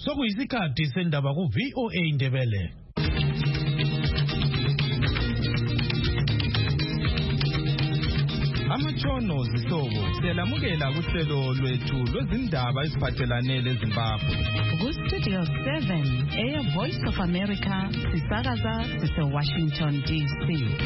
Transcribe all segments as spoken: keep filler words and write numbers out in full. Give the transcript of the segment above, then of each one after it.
Sokuyisikhathi sendaba ku V O A Indebele. Amatshono zihlobo siyalamukela kuhlelo lwethu lwezindaba eziphathelane leZimbabwe. Ku Studio seven, Air Voice of America, sisakaza sise Washington D C.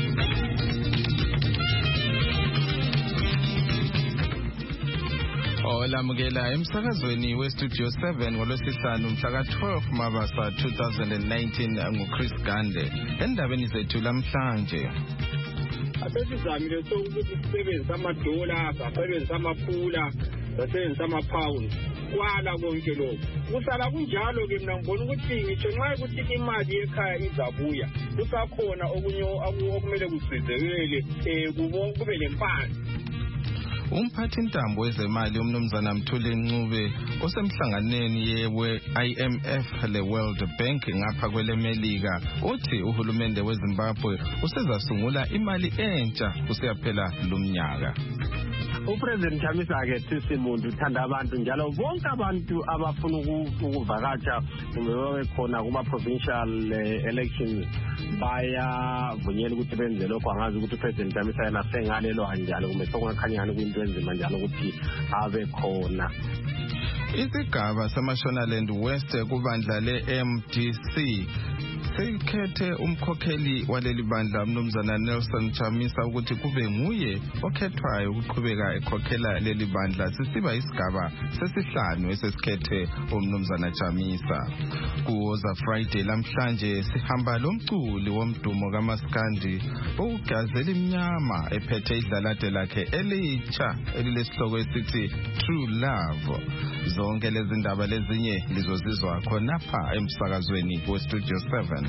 Olamukela emsakazweni we Studio seven ngolwesihlanu mhla twelve Mabasa two thousand nineteen nguChris Gande. Endabeni zethu lamhlanje asesizamile sokuthi sisebenzisa amadola, sisebenzisa amaphula, sisebenzisa amapound kwala konke lokho. Kusala kunjalo ke mina ngibona ukuthi ngisho nxa ukuthi imali ekhaya izabuya kusakhona okunye okumele kusizelele eh kube lempande. Umphathi intambo wezemali umnumzana Mthuli Ncube osemhlanganweni yewe I M F le World Bank ngapha kwelemelika uthi uhulumende weZimbabwe usezasungula imali entsha kusiyaphela lumnyaka. uPresident Chamisa ke sisimuntu uthanda abantu njalo bonke abantu abafuna ukuvakatsha kumbe khona kuma provincial elections bayavunyelwa ukuthi benze lokho. Angazi ukuthi uPresident Chamisa yena sengalelo kanjalo kumbe sokungakhanyana kwinto enzima njalo ukuthi abe khona. Isigaba seMashonaland West kubandla le-M D C sekhethe umkhokheli waleli bandla umnumzana Nelson Chamisa ukuthi kube nguye okhethwayo ukuqhubeka ekhokhela leli bandla. Sisiba isigaba sesihlanu esesikhethe umnumzana Chamisa. Kuwoza Friday lamhlanje sihamba lomculi womdumo kaMaskandi ukugazela imnyama ephethe idlalade lakhe elitsha elilesihloko esithi True Love. Zonke lezi ndaba lezinye lizozizwa khonapha emsakazweni we Studio seven.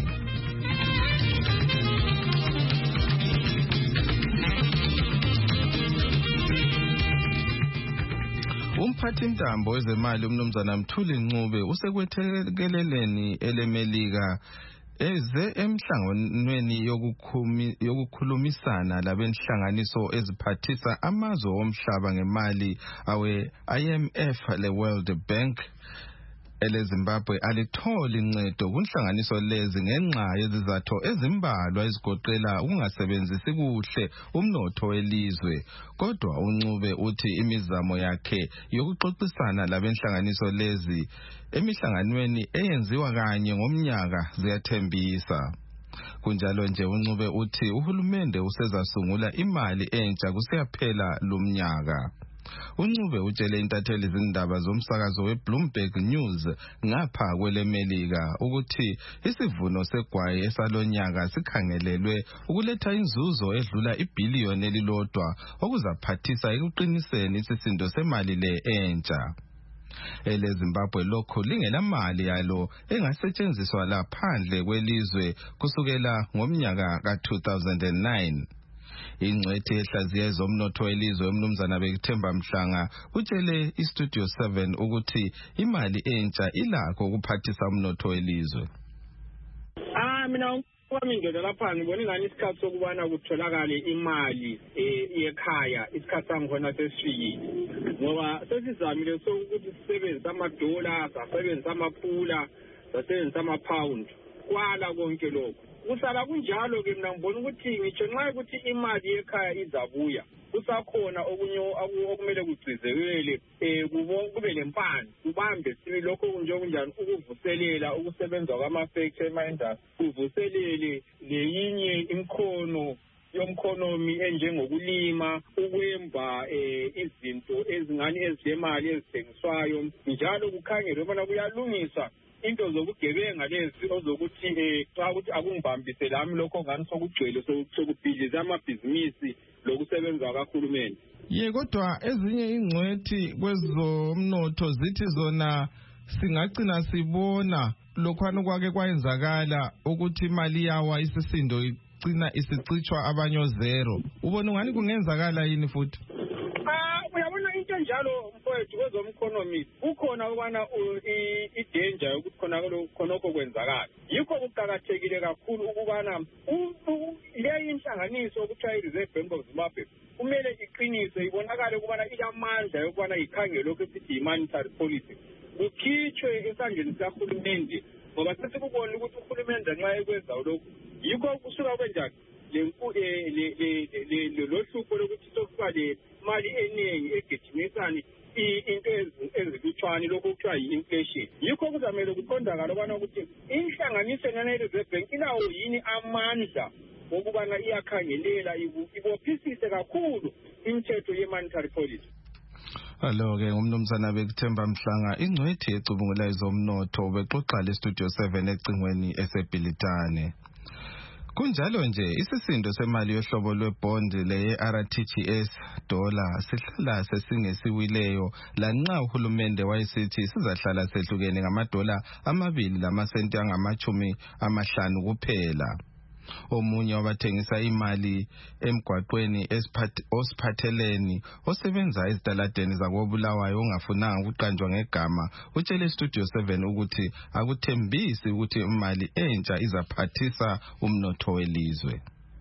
Umphathi intambo wezemali umnumzana Mthuli Ncube usekwethekeleleni elemelika eze emhlanganweni yokukhulumisana labenhlanganiso eziphathisa amazwe omhlaba ngemali awe I M F le World Bank eleZimbabwe alitholi incedo kunhlanganiso lezi ngenxa yezizathu ezimbalwa ezigoqela ukungasebenzisi kuhle umnotho welizwe. Kodwa uNcube uthi imizamo yakhe yokuxoxisana labenhlanganiso lezi emihlanganweni eyenziwa kanye ngomnyaka ziyathembisa. Kunjalo nje uNcube uthi uhulumende usezasungula imali entsha kusiyaphela lumnyaka. uNcube utshele intatheli izindaba zomsakazo weBloomberg News ngapha kwelemelika ukuthi isivuno segwayi esalonyaka sikhangelelwe ukuletha inzuzo edlula ibillion elilodwa okuzaphathisa ekuqiniseni isisindo semali le entsha. eleZimbabwe lokho lingenamali yalo engasetshenziswa laphandle kwelizwe kusukela ngomnyaka ka two thousand nine. Ingcwethi ehlaziya ezomnotho welizwe umnumzana Bekithemba Mhlanga utshele iStudio seven ukuthi imali entsha ilakho ukuphathisa umnotho welizwe. Ah mina kwami indoda lapha ngibona ingani isikhathi sokubana kutholakale imali ekhaya isikhathi sangikhona sesifikile ngoba sesizamile sokuthi sisebenzisa amadola, sisebenzisa amaphula, sisebenzisa amapound kwala konke lokho. Kusala kunjalo ke mina ngibona ukuthi ngisho nxa ukuthi imali ekhaya izabuya kusakhona okunye okumele kucizelele eh kube lempande kubambe sibi lokho kunjengokunjani ukuvuselela ukusebenza kwama-factory ema-industry kuvuselele leyinye imkhono yomkhonomi enjengokulima ukwemba eh izinto ezingani ezemali ezithengiswayo njalo kukhangelwe bona kuyalungiswa into zobugebenga lezi ozokuthi eh xa ukuthi akungibambise lami lokho ngani sokugcwele sokubhiziza amabhizinisi lokusebenza kakhulumeni. Ye kodwa ezinye ingcwethi kwezomnotho zithi zona singagcina sibona lokhwana kwake kwayenzakala ukuthi imali yawa isisindo igcina isicitshwa abanyo zero. Ubona ngani kungenzakala yini futhi? Ah uyabona into njalo mfowethu kwezomkhonomi ukhona ukwana idanger yokuthi khona khonokho kwenzakala. Yikho kuqhakathekile kakhulu ukubana le inhlanganiso okuthiwa iReserve Bank of Zimbabwe kumele iqinise ibonakale ukubana ilamandla yokubana ikhangele lokho esithi monetary policy kukhitshwe esandleni sikahulumende ngoba sesikubona ukuthi uhulumende nxa ekwenza lokhu yikho kusuka kwenjani le lohlupho lokuthi sokuba le mali eningi egijimisani into ezilutshwane lokho kuthiwa yi-inflation. Yikho kuzamele kuqondakala ukubana ukuthi inhlanganiso ye-Reserve Bank ilawo yini amandla okubana iyakhangelela ibophisise kakhulu imithetho ye-monetary policy. Alo-ke umnumzana Bekuthemba Mhlanga ingcwethi ecubungula ezomnotho bexoxa le-Studio seven ecingweni eseBhilitane. Kunjalo nje isisindo semali yohlobo lwebond le-R T G S dollar sihlala sesingesiwileyo lanxa uhulumende wayesithi sizahlala sehlukene ngamadola amabili lamasenti angamachumi amahlanu kuphela. Omunye wabathengisa imali emgwaqweni osiphatheleni osebenza ezitaladeni zakoBulawayo ongafunanga ukuqanjwa ngegama utshele Studio seven ukuthi akuthembisi ukuthi imali entsha izaphathisa umnotho welizwe.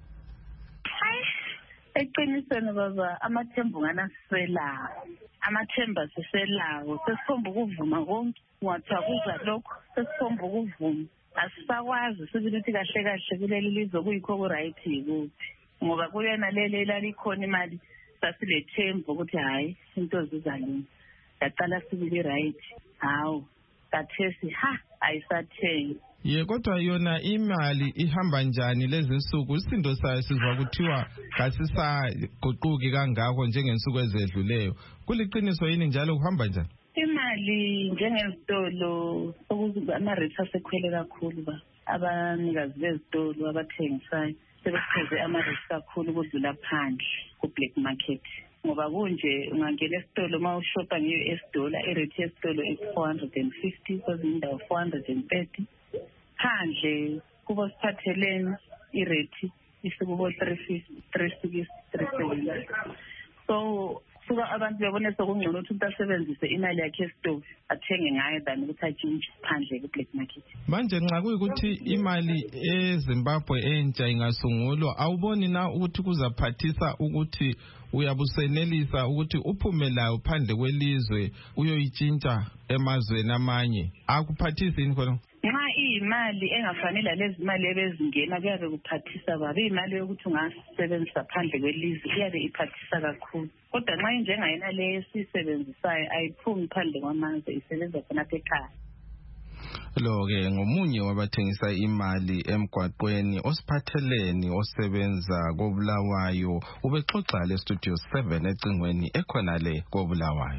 Eqinisweni baba amathembu nganasela amathemba siselawo sesikhomba ukuvuma konke wathiwa kuza lokho sesikhomba ukuvuma asisakwazi sibithi kahle kahle kuleli lizwe kuyikho ku-right yikuthi ngoba kuyona lele lalikhona imali sasilethembu ukuthi hayi into zizalini yaqala sibili right hawu kathesi ha ayisathengi. Ye kodwa yona imali ihamba njani lezi nsuku isindo sayo sizwa kuthiwa kasisaguquki kangako njengensuku ezedluleyo kuliqiniso yini njalo kuhamba njani? Imali njengezitolo ama-rates asekhwele kakhulu ba abanikazi bezitolo abathengisayo sebesikhweze ama-rates kakhulu ukudlula phandle ku-black market ngoba kunje ungangena esitolo uma ushopa nge-U S dollar i-rate yesitolo is four hundred fifty kwezinye indawo four hundred thirty phandle kubo siphatheleni i-rate isikubo three fifty three sixty three seventy so suka abantu bebone sokungcono ukuthi umuntu asebenzise imali yakhe esitolo athenge ngayo than ukuthi atshintshe phandle ku-black market. Manje nxa kuyikuthi imali eZimbabwe entsha ingasungulwa awuboni na ukuthi kuzaphathisa ukuthi uyabusenelisa ukuthi uphume layo phandle kwelizwe uyoyitshintsha emazweni amanye akuphathisi yini khona? Nxa iyimali engafanele lezi imali ebezingena kuyabe kuphathisa babi imali yokuthi ungasebenzisa phandle kwelizwe iyabe iphathisa kakhulu kodwa nxa injengayena leyo esiyisebenzisayo ayiphumi phandle kwamazwe isebenza khonapha ekhaya. Lo-ke ngomunye wabathengisa imali emgwaqweni osiphatheleni osebenza koBulawayo ubexoxa le-Studio seven ecingweni ekhonale koBulawayo.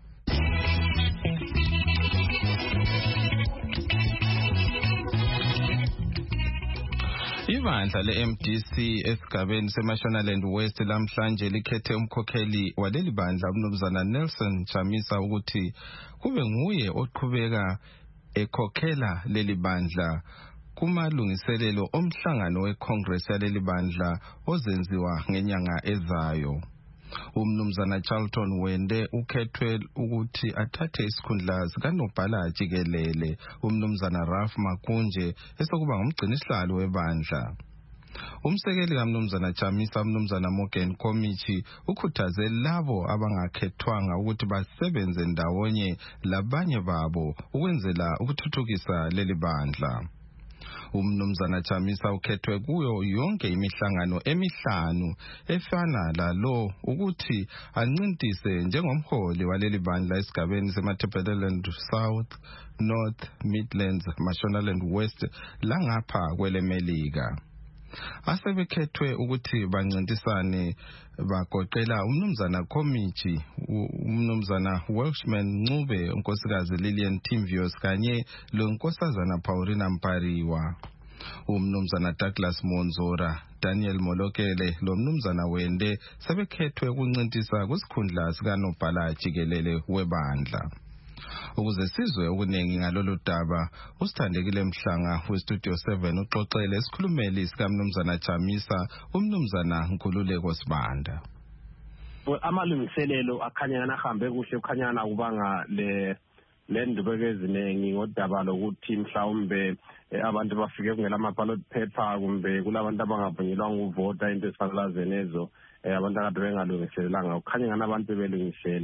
Ibandla le-M D C esigabeni seMashonaland West lamhlanje likhethe umkhokheli waleli bandla umnumzana Nelson Chamisa ukuthi kube nguye oqhubeka ekhokhela leli bandla kumalungiselelo omhlangano weCongress yaleli bandla ozenziwa ngenyanga ezayo. Umnumzana Charlton Wende ukhethwe ukuthi athathe isikhundla sikanobhala jikelele umnumzana Ralph Makunje esokuba ngumgcinisihlalo webandla. Umsekeli kaMnumzana Chamisa umnumzana Morgan Komichi ukhuthaze labo abangakhethwanga ukuthi basebenze ndawonye labanye babo ukwenzela ukuthuthukisa leli bandla. Umnumzana Chamisa ukhethwe kuyo yonke imihlangano emihlanu efana lalo ukuthi ancintise njengomholi waleli bandla esigabeni seMatabeleland South, North, Midlands, Mashonaland West langapha kwelemelika. Asebekhethwe ukuthi bancintisane bagoqela umnumzana Komichi, umnumzana Welshman Ncube, unkosikazi Lillian Timvios kanye lonkosazana Paulina Mpariwa. Umnumzana Douglas Monzora, Daniel Molokele lomnumzana Wende sebekhethwe ukuncintisa kusikhundla sikanobhala jikelele webandla. Ukuze sizwe okuningi ngalolu daba usithandekile Mhlanga weStudio seven uxoxele isikhulumeli sikaMnumzana Chamisa umnumzana Nkululeko Sibanda. Amalungiselelo akhanyana ahambe kuhle ukhanyana kubanga le lendubeke eziningi ngodaba lokuthi mhlawumbe abantu bafike kungela ama-ballot paper kumbe kulabantu abangavunyelwanga ukuvota into ezifanelazene ezo abantu akade bengalungiselelanga ukhanya ngani abantu belungisele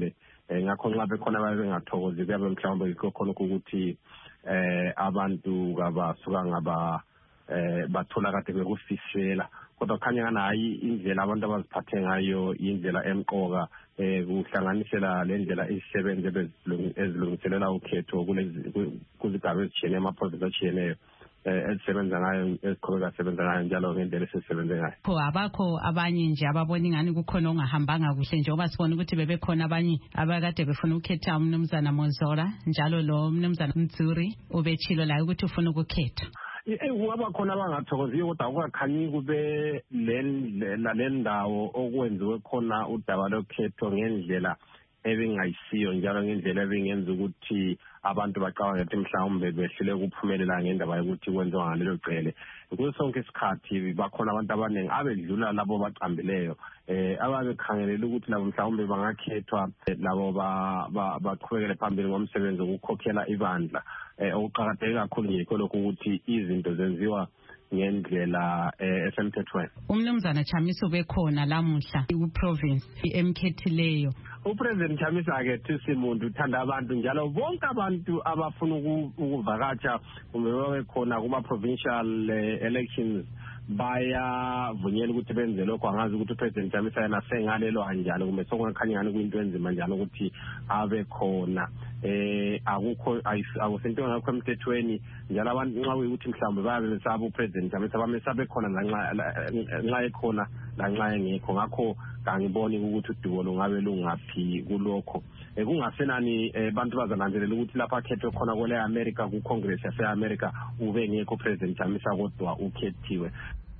ngakho nxa bekhona ababengathokozi kuyabe mhlawumbe yikho khona ukuthi eh abantu abasuka ngaba eh bathola kade bekufisela kodwa khanya ngana hayi indlela abantu abaziphathe ngayo indlela emqoka eh kuhlanganisela le ndlela isebenze bezilungiselela ukhetho kulezi kuzigaba ezitshiyeneyo amaprovinsi atshiyeneyo ezisebenza ngayo eziqhubeka sebenza ngayo njalo ngendlela esisebenze ngayo. Pho abakho abanye nje ababona ingani kukhona ongahambanga kuhle njengoba sibona ukuthi bebekhona abanye abakade befuna ukukhetha umnumzana Monzora njalo lo umnumzana Mzuri ubechilo la ukuthi ufuna ukukhetha. Eh kungaba khona abangathokoziyo kodwa akukakhanyi kube le le ndawo okwenziwe khona udaba lokhetho ngendlela ebengayisiyo njalo ngendlela ebengenza ukuthi abantu baqhawe ngathi mhlawumbe behlele ukuphumelela ngendaba yokuthi kwenziwa ngalelo cele. Kuso sonke isikhathi bakhona abantu abaningi abedlula labo baqambileyo eh ababekhangelela ukuthi labo mhlawumbe bangakhethwa labo baqhubekele phambili ngomsebenzi wokukhokhela ibandla. Eh okuqhakatheke kakhulu yikho lokho ukuthi izinto zenziwa ngendlela esemthethweni. Umnumzana Chamisa bekhona lamuhla ku-province emkhethileyo. uPresident Chamisa ke thisimuntu uthanda abantu njalo bonke abantu abafuna ukuvakatsha kumbe bekhona kuma provincial elections bayavunyelwa ukuthi benze lokho. Angazi ukuthi uPresident Chamisa yena sengalelo kanjalo kumbe sokungakhanya ngani kuyinto enzima njalo ukuthi abe khona. Eh akukho akusento ngakho emthethweni njalo abantu nxa ukuthi mhlawumbe bayabe besaba uPresident Chamisa bamesabe khona nxa nxa ekhona lanxa engekho. Ngakho kangiboni ukuthi udubo lungabe lungaphi kulokho. Kungasenani abantu bazalandelela ukuthi lapha khethwe khona kwele America ku Congress yase America ube ngekho President Chamisa kodwa ukhethiwe.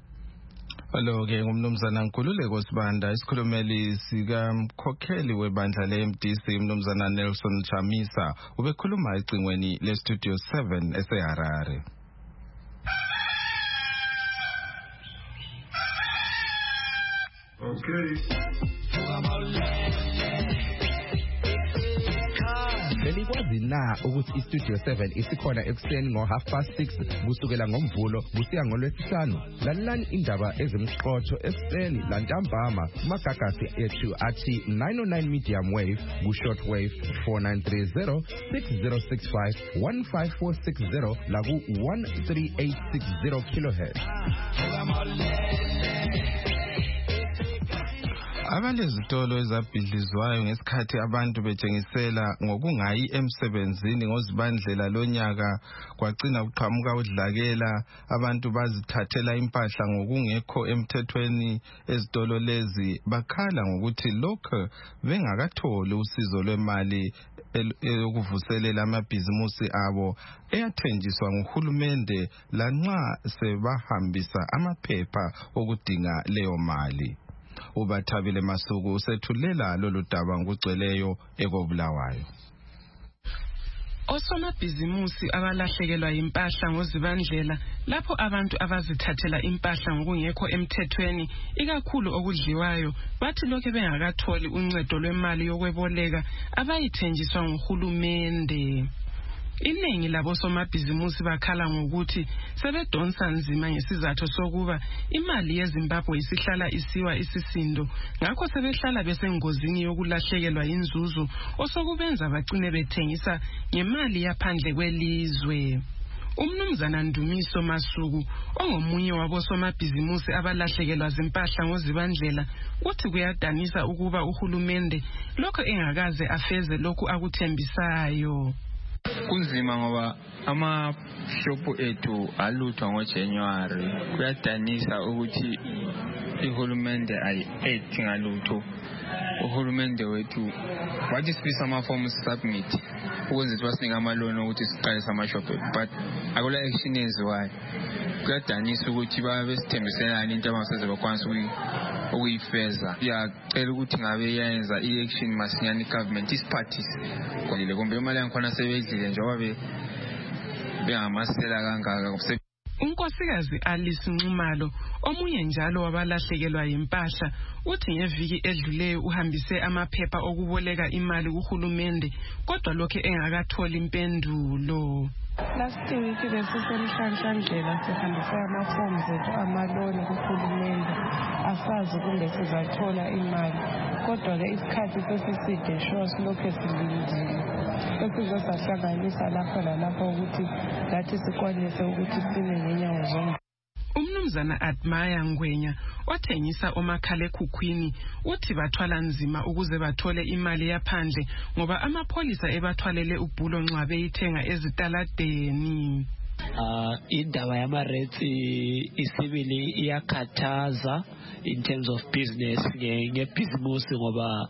Hello ke ngumnumzana Nkululeko Sibanda isikhulumeli sika mkhokheli webandla le-M D C umnumzana Nelson Chamisa ubekhuluma ecingweni le Studio seven eseHarare. Okay. Belikwazi na ukuthi iStudio seven isikhona ekuseni ngo half past six kusukela ngomvulo kusiya ngolwesihlanu. Lalelani indaba ezimxotho ekuseni lantambama kumagagasi ethu athi nine oh nine medium wave ku short wave four nine three zero six zero six five one five four six zero la ku one three eight six zero kilohertz. Abalezitolo ezabhidlizwayo ngesikhathi abantu betshengisela ngokungayi emsebenzini ngozibandlela lonyaka kwagcina kuqhamuka udlakela abantu bazithathela impahla ngokungekho emthethweni ezitolo lezi bakhala ngokuthi lokho bengakatholi usizo lwemali ukuvuselela amabhizimusi abo eyathenjiswa nguhulumende lanxa sebahambisa amaphepha okudinga leyo mali. Ubathabile Masuku usethulela lolu daba ngugcweleyo ekobulawayo. Osomabhizimusi abalahlekelwa impahla ngozibandlela lapho abantu abazithathela impahla ngokungekho emthethweni ikakhulu okudliwayo bathi lokho bengakatholi uncedo lwemali yokweboleka abayithenjiswa nguhulumende. Iningi labo somabhizimusi bakhala ngokuthi sebedonsa nzima ngesizathu sokuba imali yeZimbabwe isihlala isiwa isisindo ngakho sebehlala besengozini yokulahlekelwa inzuzo osokubenza bagcine bethengisa ngemali yaphandle kwelizwe. Umnumzana Ndumiso Masuku ongomunye wabo somabhizimusi abalahlekelwa zimpahla ngozibandlela uthi kuyadanisa ukuba uhulumende lokho engakaze afeze lokhu akuthembisayo. Kunzima ngoba ama-shop ethu aluthwa ngoJanuary. Kuyadanisa ukuthi ihulumende ayi-act ngalutho. Uhulumende wethu wathi sifisa ama-forms submit ukwenza ukuthi basinike amaloni ukuthi siqalise ama-shop but akula action eziwayo. Kuyadanisa ukuthi babe besithembiselani into abangaseze bakwanisa ukuyifeza. Siyacela ukuthi ngabe yenza i-action masinyane i-government isiphathise kodwa kumbe imali yankhona sebedlile njengoba bengamasela kangaka. Unkosikazi Alice Nxumalo omunye njalo wabalahlekelwa impahla uthi ngeviki edluleyo uhambise amaphepha okuboleka imali kuhulumende kodwa lokho engakatholi impendulo. Last week besisemhlanhlandlela sihambise amafomu zethu amaloni kuhulumende asazi kumbe sizathola imali kodwa-ke isikhathi sesiside sure silokhu silindile sesizosahlanganisa lapho lalapho ukuthi lathi sikwanise ukuthi sime ngenyawo zonke. Umnumzana Admire Ngwenya othengisa omakhalekhukhwini uthi bathwala nzima ukuze bathole imali yaphandle ngoba amapholisa ebathwalele ubhulo nxa beyithenga ezitaladeni. Uh, indaba yama-rates isibili iyakhathaza in terms of business ngebhizimusi ngoba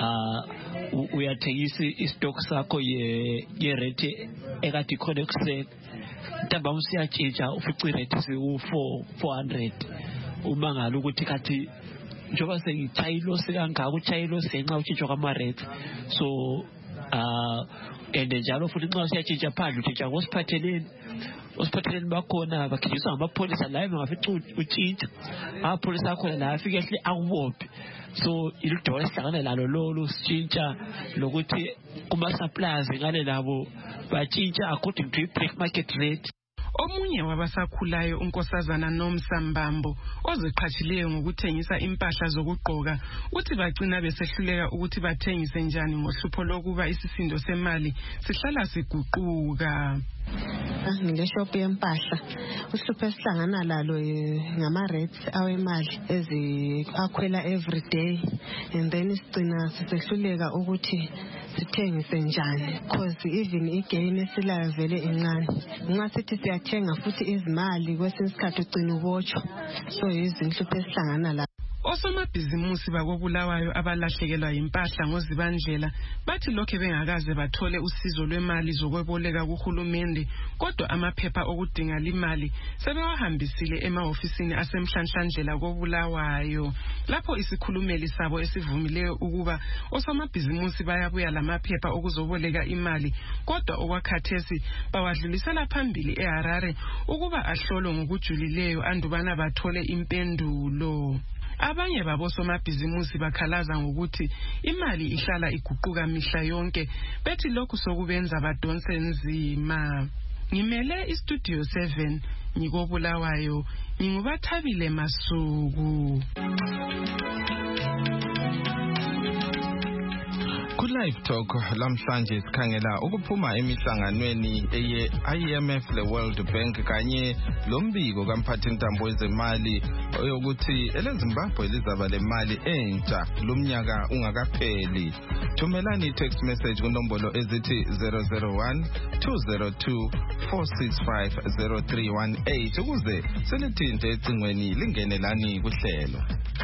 uh, uyathengisa istock sakho ye-rate ekade ikhona ekuseni ntamba usiyatshintsha ufica irate siwu-four hundred uma ngalo ukuthi kathi njengoba sengitshayilo sekangaka utshayilo senxa utshintshwa kwama-rate so uh, and njalo futhi nxa usiyatshintsha phandle utshintsha ngosiphatheleni osiphatheleni bakhona bakhinyiswa ngamapholisa la bengafica utshintsha amapholisa akhona la afike ehle akubophe so ilidolo esihlangane lalo lolu sitshintsha lokuthi kuma-suppliers ngale labo batshintsha according to i-black market rate. Omunye wabasakhulayo unkosazana Nomsambambo oziqhatshileyo ngokuthengisa impahla zokugqoka uthi bagcina besehluleka ukuthi bathengise njani ngohlupho lokuba isisindo semali sihlala siguquka. Ngile shop yempahla uhlupho esihlangana lalo ngama-rates awemali ezi akhwela every day and then sigcina sisehluleka ukuthi sithengise njani because even igain esilayo vele incane nxa sithi siyathenga futhi izimali kwesinye isikhathi ugcina ubotshwa so izinhlupho esihlangana la. Osomabhizimusi bakobulawayo abalahlekelwa impahla ngozibandlela bathi lokho bengakaze bathole usizo lwemali zokweboleka kuhulumende kodwa amaphepha okudinga imali sebewahambisile emahofisini asemhlanhlandlela kobulawayo lapho isikhulumeli sabo esivumileyo ukuba osomabhizimusi bayabuya lamaphepha okuzoboleka imali kodwa okwakhathesi bawadlulisela phambili eHarare ukuba ahlolwe ngokujulileyo andubana bathole impendulo. Abanye babosomabhizimusi bakhalaza ngokuthi imali ihlala iguquka mihla yonke bethi lokhu sokubenza badonse nzima. Ngimele istudio seven ngikobulawayo ngingubathabile Masuku. Ku-Live Talk lamhlanje sikhangela ukuphuma emihlanganweni eye I M F le World Bank kanye lombiko kamphathintambo wezemali yokuthi eleZimbabwe lizaba lemali entsha lomnyaka ungakapheli. Thumelani i-text message kunombolo ezithi zero zero one two zero two four six five zero three one eight ukuze selithinte ecingweni lingenelani kuhlelo.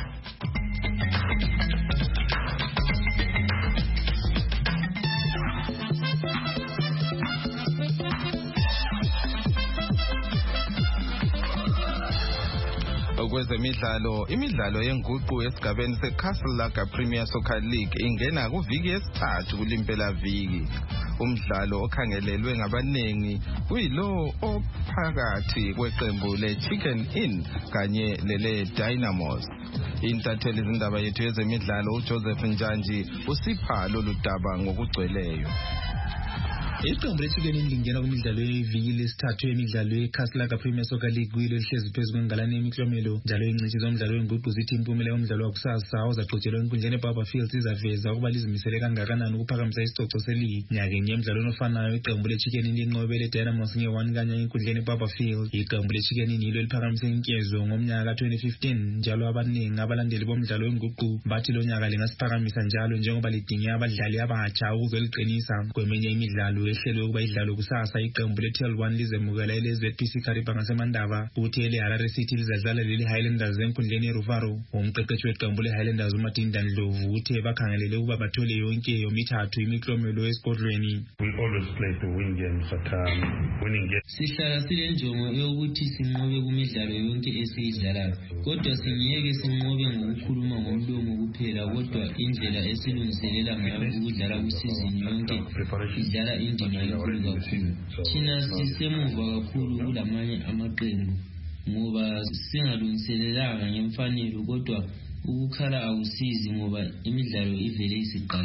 Kwezemidlalo imidlalo yenguqu esigabeni seCastle Lager Premier Soccer League ingena kuviki yesithathu kulimpela viki. Umdlalo okhangelelwe ngabanengi kuyilo ophakathi kweqembu leChicken Inn kanye lele Dynamos. Intatheli izindaba yethu yezemidlalo uJoseph Njanji usipha lolu daba ngokugcweleyo. Iqembu leChicken Inn lingena kumidlalo yeviki lesithathu yemidlalo yeCastle Lager Premier Soccer League kuyilo lihlezi phezu kwengalane yemiklomelo njalo ingcitshi zomdlalo wenguqu zithi impumela yomdlalo wakusasa ozaxotshelwa enkundleni eBarberfield izaveza ukuba lizimisele kangakanani ukuphakamisa isicoco seligi. Nyakeni yemidlalo ofanayo iqembu leChicken Inn linqobe leDynamos nge-one kanye enkundleni eBarberfield. Iqembu leChicken Inn yilo liphakamise inkezo ngomnyaka ka twenty fifteen njalo abaningi abalandeli bomdlalo wenguqu bathi lo nyaka lingasiphakamisa njalo njengoba lidinge abadlali abatsha ukuze liqinisa kweminye imidlalo ehlelwe ukuba idlalo kusasa. Iqembu le-T L one lizemukela ele-Z P C Kariba ngasemandava ukuthi ele-Harare City lizadlala leli Highlanders enkundleni yeRuvaro. Umqeqeshi weqembu le-Highlanders uMatinda Ndlovu uthe bakhangelele ukuba bathole yonke yomithathu imiklomelo esigodlweni. We always play to win games, but um, winning games. Sihlala sile njongo yokuthi sinqobe kumidlalo yonke esiyidlalayo kodwa singiyeke sinqobe ngokukhuluma ngomlomo kuphela kodwa indlela esilungiselela ngayo ukudlala kusizini yonke idlala indima enkulu kakhulu. Thina sisemuva kakhulu kulamanye amaqembu ngoba singalungiselelanga ngemfanelo kodwa ukukhala awusizi ngoba imidlalo ivele isiqalile.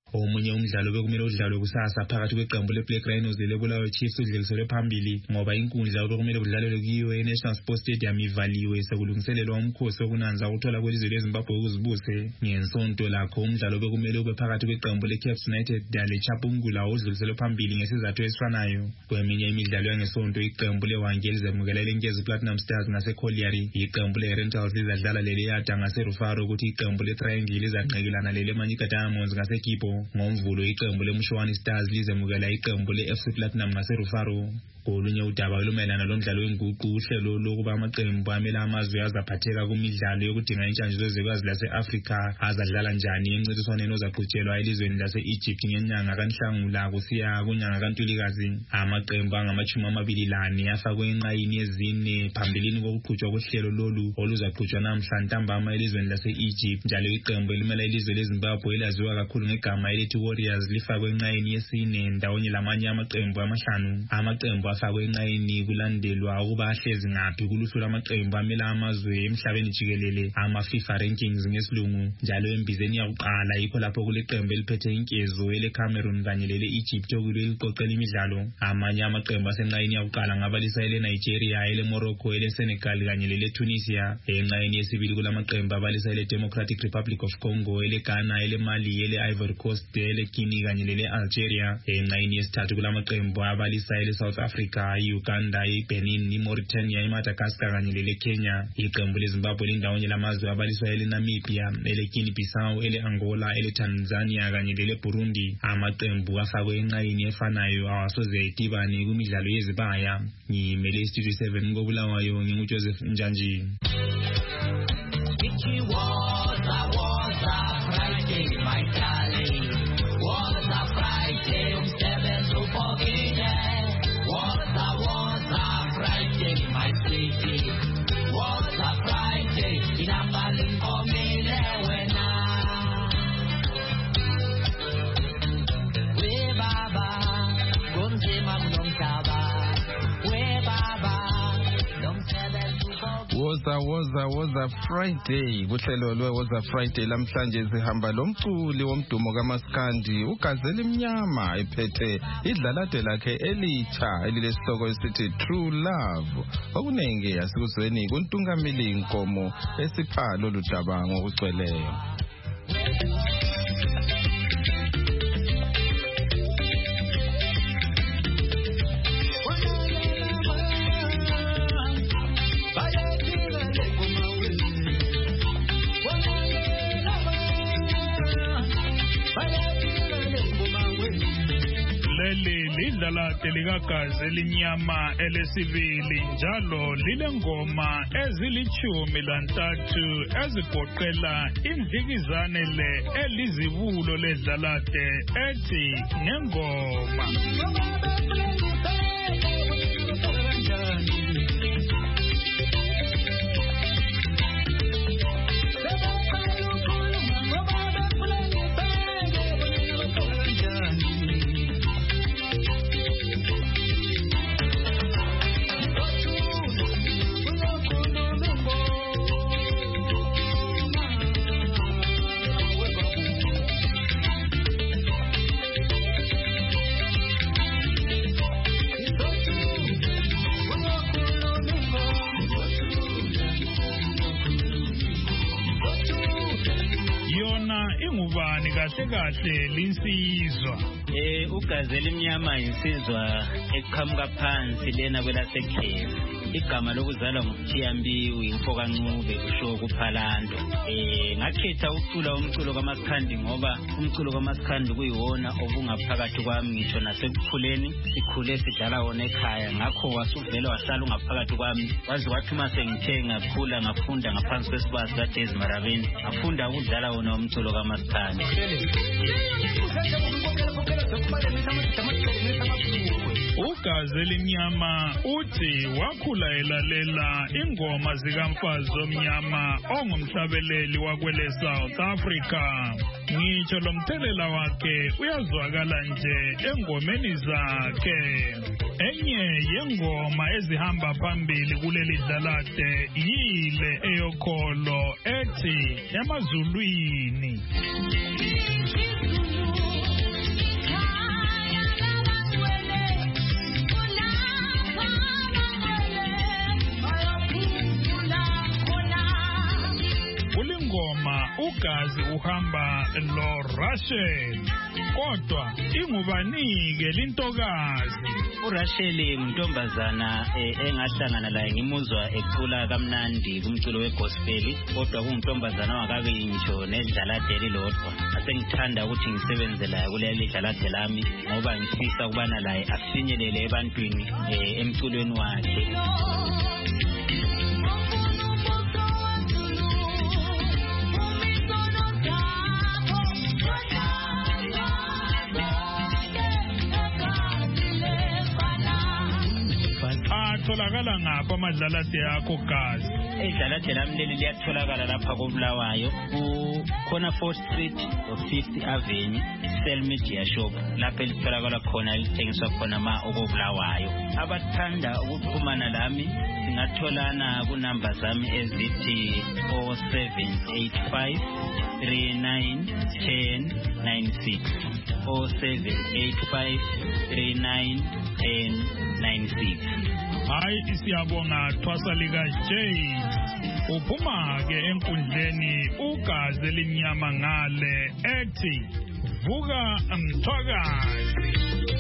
omunye umdlalo bekumele udlalwe kusasa phakathi kweqembu leBlack Rhinos leBulawayo Chiefs udluliselwe phambili ngoba inkundla bekumele kudlalelwe kiyo eNational Sports Stadium ivaliwe sekulungiselelwa umkhosi wokunanza ukuthola kwelizwe leZimbabwe ukuzibuse. Ngensonto lakho umdlalo bekumele ube phakathi kweqembu leCaps United leChapungula udluliselwe phambili ngesizathu esifanayo. Kweminye imidlalo yangesonto iqembu leWangeli lizamukela leNkezi Platinum Stars ngaseColliery, iqembu leRentals lizadlala leLeyada ngaseRufaro ukuthi iqembu leTriangle lizaqekelana leManyika Diamonds ngaseKipo. Ngomvulo iqembu leMshwana Stars lizamukela iqembu leF C Platinum ngaseRufaro. Kolunye udaba lumelana lomdlalo wenguqu uhlelo lokuba amaqembu amela amazwe azaphatheka kumidlalo yokudinga intshanje zezwekazi lase-Afrika azadlala njani emncintiswaneni ozaqhutshelwa elizweni lase-Egypt ngenyanga kaNhlangula kusiya kunyanga kaNtulikazi. Amaqembu angamashumi amabili lane afakwe enqayini yezine phambilini kokuqhutshwa kohlelo lolu oluzaqhutshwa namhla ntambama elizweni lase-Egypt. Njalo iqembu elimela ilizwe leZimbabwe elaziwa kakhulu ngegama elithi Warriors lifakwe enqayini yesine ndawonye lamanye amaqembu amahlanu. Amaqembu afakwe enqayini kulandelwa ukuba ahlezi ngaphi kuluhlu lwamaqembu amela amazwe emhlabeni jikelele ama-FIFA rankings ngesilungu. Njalo embizeni yakuqala yikho lapho kuleqembu eliphethe inkezo eleCameroon kanye lele-Egypt okulo eliqoqela imidlalo. Amanye amaqembu asenqayini yakuqala ngabalisa eleNigeria, eleMorocco, eleSenegal kanye leleTunisia. Enqayini yesibili kulamaqembu abalisa eleDemocratic Republic of Congo, eleGhana, elemali, ele-Ivory Coast, eleGuinea kanye lele-Algeria. Enqayini yesithathu kulamaqembu abalisa eleSouth Africa, Uganda, iBenin, iMauritania, iMadagascar kanye leleKenya. Iqembu leZimbabwe lindawonye lamazwe abaliswa eleNamibia, eleGuinea Bissau, eleAngola, eleTanzania kanye leleBurundi. Amaqembu afakwe enqayini efanayo awasoze idibane kumidlalo yezibaya. Ngimele iStudio seven koBulawayo nginguJoseph Njanji. Woza woza woza Friday kuhlelo lwe Woza Friday lamhlanje sihamba lomculi womdumo kaMaskandi uGazelle Mnyama ephethe idlalade lakhe elitsha elilesihloko esithi True Love. Okunenge asikuzweni kuntungameli inkomo esipha lolu daba ngokugcweleyo. Lidlalade likaGazelle Mnyama elesibili njalo lilengoma ezilichumi lantathu ezigoqela imvikizane le elizibulo ledlalade ethi ngengoma. Kahle kahle linsizwa eh uGazelle Mnyama insizwa eqhamuka phansi lena kwelasekhaya. Igama lokuzalwa nguThiyambiwe imfoka Ncube kusho kuPhalando. Eh ngakhetha ukucula umculo kaMaskandi ngoba umculo kaMaskandi kuyiwona obungaphakathi kwami ngisho nasekukhuleni sikhule sidlala wona ekhaya. Ngakho wasuvela wahlala ungaphakathi kwami wazi wathi mase ngithe ngakhula ngafunda ngaphansi kwesibasi kaDesi Marabeni ngafunda ukudlala wona umculo kaMaskandi. uGazelle Mnyama uthi wakhula elalela ingoma zikamfazi omnyama ongumhlabeleli wakwele South Africa. Ngitsho lomthelela wakhe uyazwakala nje engomeni zakhe. Enye yengoma ezihamba phambili kuleli dlalade yile eyokholo ethi emazulwini. ugazi uhamba lo Rachel kodwa ingubanike lintokazi. uRachel ngintombazana engahlangana laye ngimuzwa ecula kamnandi kumculo wegospel kodwa kungintombazana wakabe ngisho nedlalade lilodwa asengithanda ukuthi ngisebenze laye kuleli dlalade lami ngoba ngifisa ukubana laye afinyelele ebantwini emculweni wakhe. Atholakala ngapha amadlalade yakho gazi? Idlalade lami leli liyatholakala lapha koBulawayo kukhona fourth Street of fifth Avenue Cell Media Shop lapha elitholakala khona lithengiswa khona ma okoBulawayo. Abathanda ukuxhumana lami singatholana kunamba zami ezithi oh seven eight five three nine one zero nine six oh seven eight five three nine one zero nine six. Hayi siyabonga Thwasa lika Jay. Uphuma ke enkundleni ugazi elimnyama ngale ethi vuka mthwakazi.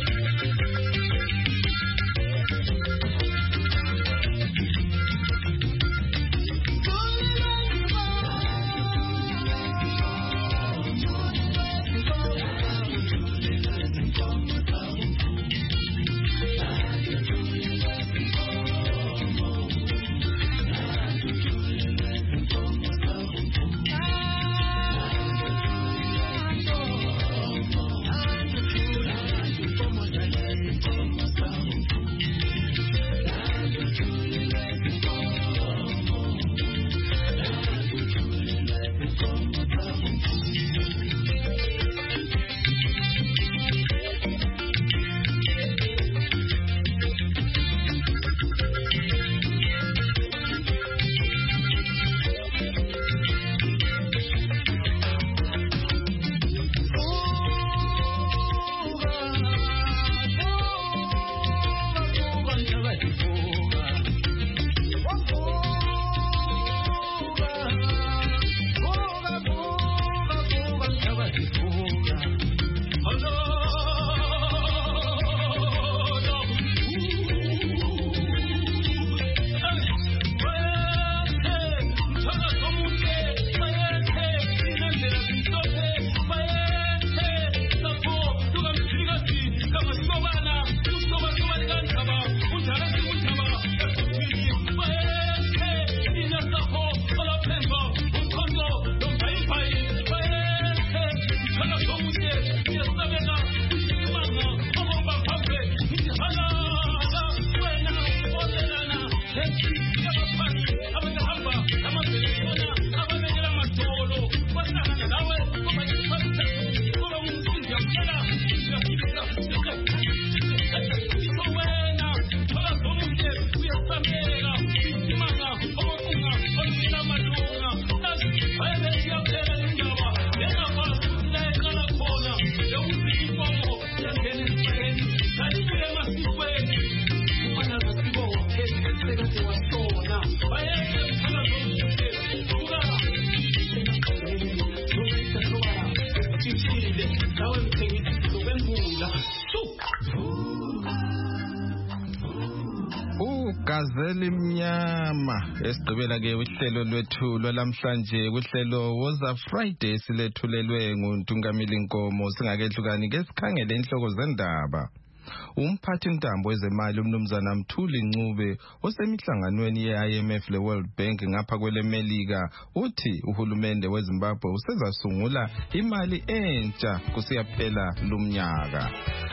Gazeli mnyama esigqibela ke uhlelo lwethu lwalamhlanje kuhlelo woza Friday silethulelwe nguNtungamili Nkomo singakehlukani ke sikhangele inhloko zendaba. Umphathi ntambo wezemali umnumzana Mthuli Ncube osemihlanganweni ye-I M F le World Bank ngapha kwele Melika uthi uhulumende weZimbabwe usezasungula imali entsha kusiyaphela lumnyaka.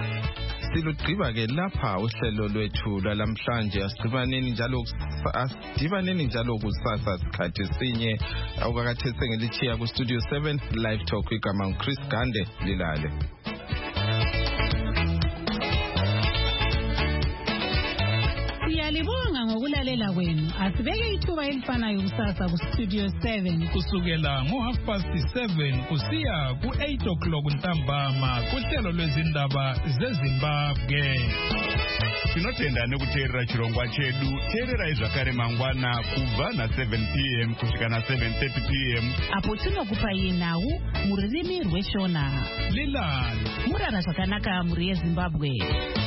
Silugqiba ke lapha uhlelo lwethu lwalamhlanje asidibaneni njalo asidibaneni njalo kusasa sikhathi sinye awukakathese ngelichiya ku Studio seven Live Talk igama Chris Gande lilale. Siyalibonga ngokulalela kwenu. Asibeke ithuba elifanayo kusasa ku Studio seven kusukela ngo half past seven kusiya ku eight o'clock ntambama kuhlelo lwezindaba zeZimbabwe. tinotenda nekuteerera chirongwa chedu. Teererai zvakare mangwana kubva na seven p m kusvika na seven thirty p m apo tinokupai nhau mururimi rweshona. Lilani murara zvakanaka muri yeZimbabwe.